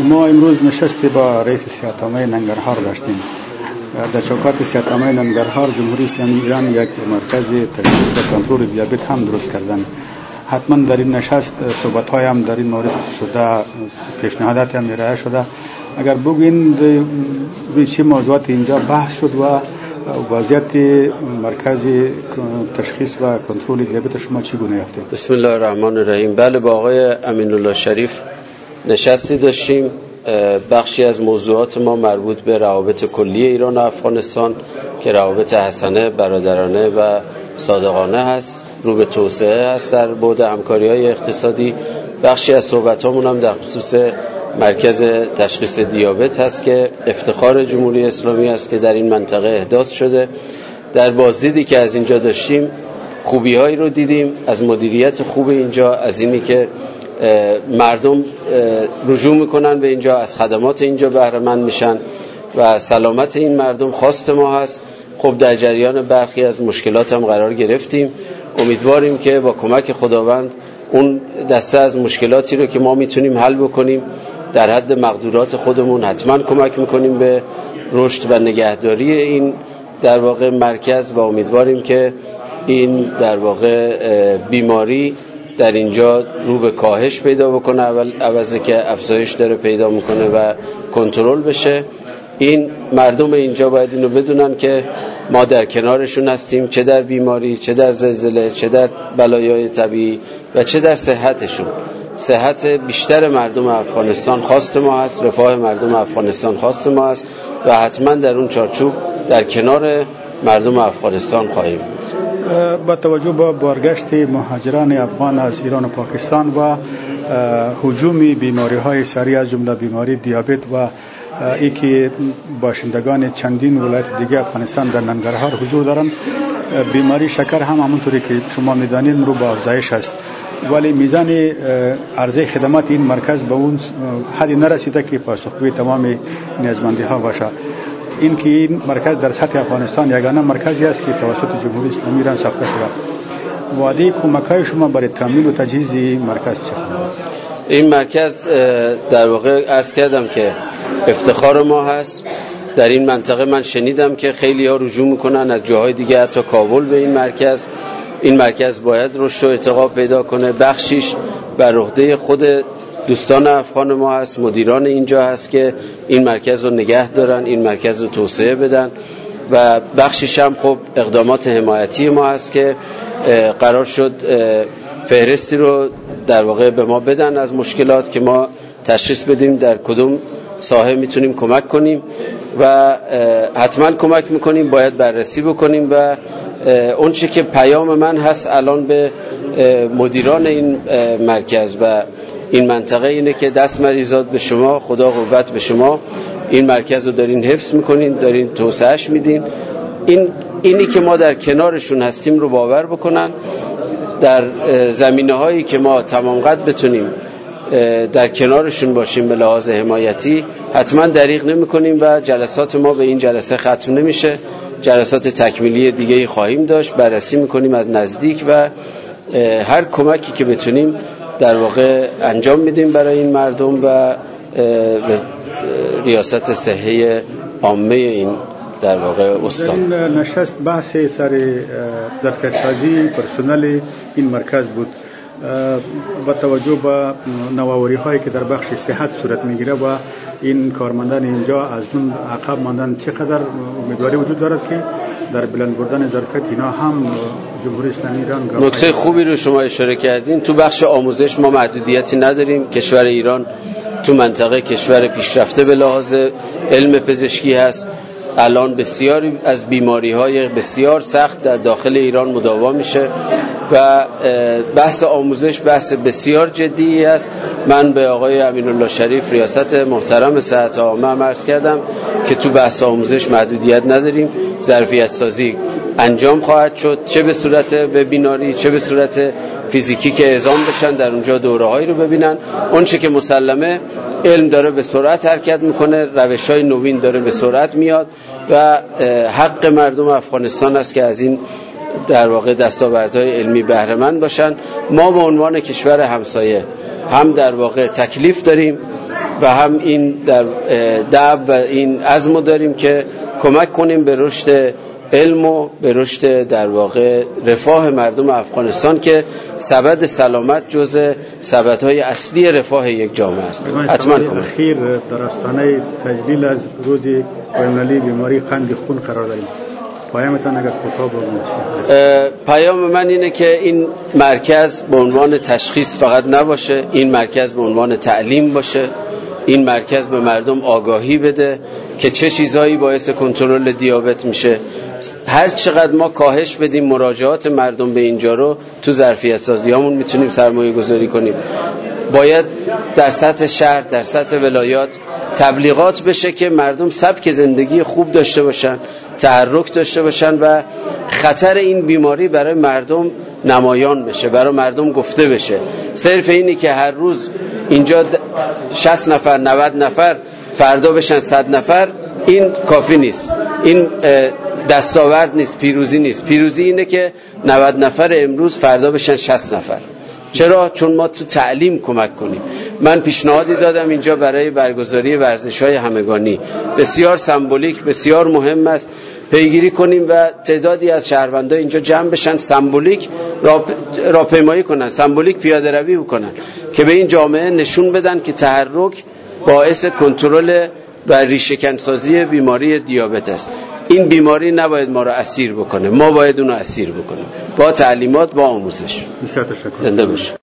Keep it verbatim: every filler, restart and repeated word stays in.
ما امروز نشستی با رئیس صحت‌عامه ننگرهار داشتیم. در چوکات صحت‌عامه ننگرهار جمهوری اسلامی ایران یک مرکز تشخیص و کنترل دیابت هم درست کردن. حتما در این نشست صحبت‌های هم در این مورد شده، پیشنهادات هم ارائه شده. اگر بگوین روی چه موضوعات اینجا بحث شد و وضعیت مرکز تشخیص و کنترل دیابت شما چگونه یافتید؟ بسم الله الرحمن الرحیم. بله، با آقای امین الله شریف نشستی داشتیم. بخشی از موضوعات ما مربوط به روابط کلی ایران و افغانستان که روابط حسنه، برادرانه و صادقانه هست، رو به توسعه هست در بعد همکاری‌های اقتصادی. بخشی از صحبت‌هامون هم در خصوص مرکز تشخیص دیابت هست که افتخار جمهوری اسلامی است که در این منطقه احداث شده. در بازدیدی که از اینجا داشتیم خوبی‌هایی رو دیدیم از مدیریت خوب اینجا، از اینی که مردم رجوع میکنن به اینجا، از خدمات اینجا بهره مند میشن و سلامت این مردم خواست ما هست. خب در جریان برخی از مشکلات هم قرار گرفتیم. امیدواریم که با کمک خداوند اون دسته از مشکلاتی رو که ما میتونیم حل بکنیم در حد مقدورات خودمون حتما کمک میکنیم به رشد و نگهداری این در واقع مرکز و امیدواریم که این در واقع بیماری در اینجا رو به کاهش پیدا بکنه، اول عوضی که افزایش داره پیدا میکنه و کنترل بشه. این مردم اینجا باید اینو بدونن که ما در کنارشون هستیم، چه در بیماری، چه در زلزله، چه در بلایای طبیعی و چه در صحتشون. صحت بیشتر مردم افغانستان خواست ما هست، رفاه مردم افغانستان خواست ما هست و حتما در اون چارچوب در کنار مردم افغانستان خواهیم بود. با توجه به بازگشت مهاجران افغان از ایران و پاکستان و هجوم بیماری‌های سریع از جمله بیماری دیابت و ای که باشندگان چندین ولایت دیگه افغانستان در ننگرهار حضور دارند، بیماری شکر هم همونطوری که شما می‌دانید رو به افزایش است، ولی میزان عرضه خدمات این مرکز به اون حدی نرسیده که پاسخگوی تمام نیازمندی‌ها باشه. این که این مرکز در سطح افغانستان یگانه مرکزی است که توسط جمهوری اسلامی ایران ساخته شده. وعده کمک‌های شما برای تامین و تجهیز این مرکز چه است؟ این مرکز در واقع عرض کردم که افتخار ما هست. در این منطقه من شنیدم که خیلی ها رجوع میکنن از جاهای دیگه، حتی کابل، به این مرکز. این مرکز باید رشد و ارتقا پیدا کنه. بخشیش بر عهده خود دوستان افغان ما هست، مدیران اینجا هست که این مرکز رو نگه دارن، این مرکز رو توسعه بدن و بخشیش هم خب اقدامات حمایتی ما هست که قرار شد فهرستی رو در واقع به ما بدن از مشکلات که ما تشخیص بدیم در کدوم ساحه میتونیم کمک کنیم و حتما کمک میکنیم، باید بررسی بکنیم و اون چی که پیام من هست الان به مدیران این مرکز و این منطقه اینه که دست مریضات به شما، خدا قوت به شما. این مرکز رو دارین حفظ میکنین، دارین توسعهش میدین. این اینی که ما در کنارشون هستیم رو باور بکنن. در زمینه هایی که ما تمام قد بتونیم در کنارشون باشیم به لحاظ حمایتی حتما دریغ نمی کنیم و جلسات ما به این جلسه ختم نمیشه. جلسات تکمیلی دیگه خواهیم داشت، بررسی میکنیم از نزدیک و هر کمکی که بتونیم در واقع انجام میدیم برای این مردم و ریاست صحی عامه این در واقع استان. این نشست بحث سر ظرفیت‌سازی پرسنل این مرکز بود. با توجه به نوآوری هایی که در بخش صحت صورت میگیره و این کارمندان اینجا از اون عقب ماندن، چقدر امیدواری وجود دارد که در بلند بردن ظرفیت اینا هم جمهوری اسلامی ایران؟ نکته خوبی رو شما اشاره کردین. تو بخش آموزش ما محدودیتی نداریم. کشور ایران تو منطقه کشور پیشرفته به لحاظ علم پزشکی هست. الان بسیاری از بیماری‌های بسیار سخت در داخل ایران مداوا میشه و بحث آموزش بحث بسیار جدی است. من به آقای امین الله شریف ریاست محترم صحت عامه هم عرض کردم که تو بحث آموزش محدودیت نداریم. ظرفیت سازی انجام خواهد شد، چه به صورت وبیناری چه به صورت فیزیکی که اعزام بشن در اونجا دوره‌هایی رو ببینن. اون چه که مسلمه علم داره به سرعت حرکت میکنه، روش‌های نوین داره به سرعت میاد و حق مردم افغانستان است که از این در واقع دستاوردهای علمی بهره مند باشن. ما به عنوان کشور همسایه هم در واقع تکلیف داریم و هم این در دعو و این عزم داریم که کمک کنیم به رشد علم و به رشد در واقع رفاه مردم افغانستان که سبد سلامت جزء سبدهای اصلی رفاه یک جامعه است. حتما کمک. اخیر در آستانه تجلیل از روز بین‌المللی بیماری قند خون قرار داریم. پیامتان اگر کوتاه بگویید. پیام من اینه که این مرکز به عنوان تشخیص فقط نباشه، این مرکز به عنوان تعلیم باشه، این مرکز به مردم آگاهی بده که چه چیزهایی باعث کنترل دیابت میشه. هر چقدر ما کاهش بدیم مراجعات مردم به اینجا رو تو ظرفیت سازیامون میتونیم سرمایه گذاری کنیم. باید در سطح شهر، در سطح ولایات تبلیغات بشه که مردم سبک زندگی خوب داشته باشن، تحرک داشته باشن و خطر این بیماری برای مردم نمایان بشه، برای مردم گفته بشه. صرف اینی که هر روز اینجا شصت نفر نود نفر فردا بشن صد نفر، این کافی نیست، این دستاورد نیست، پیروزی نیست. پیروزی اینه که نود نفر امروز فردا بشن شصت نفر. چرا؟ چون ما تو تعلیم کمک کنیم. من پیشنهادی دادم اینجا برای برگزاری ورزش‌های همگانی، بسیار سمبولیک، بسیار مهم است پیگیری کنیم و تعدادی از شهروندان اینجا جمع بشن، سمبولیک راهپیمایی کنن، سمبولیک پیاده روی بکنن که به این جامعه نشون بدن که تحرک باعث کنترل و ریشه‌کنسازی بیماری دیابت است. این بیماری نباید ما را اسیر بکنه، ما باید اون رو اسیر بکنیم با تعلیمات، با آموزش. بسیار تشکر. زنده باشید.